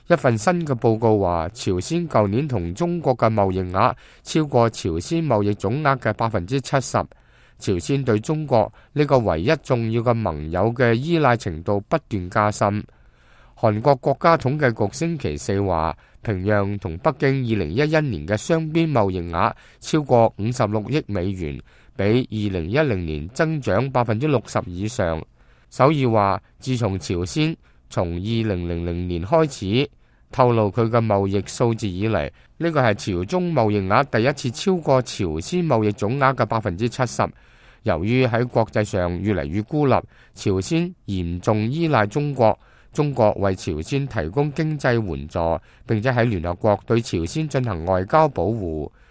一份新嘅報告話，朝鮮舊年同中國嘅貿易額超過朝鮮貿易總額嘅70%。朝鮮對中國呢個唯一重要嘅盟友嘅依賴程度不斷加深。韓國國家統計局星期四話，平壤同北京2011年嘅雙邊貿易額超過56億美元，比2010年增長60%以上。首爾話，自從朝鮮從2000年開始透露佢嘅貿易數字以嚟，呢個係朝中貿易額第一次超過朝鮮貿易總額嘅70%。由於喺國際上越嚟越孤立，朝鮮嚴重依賴中國，中國為朝鮮提供經濟援助，並且喺聯合國對朝鮮進行外交保護。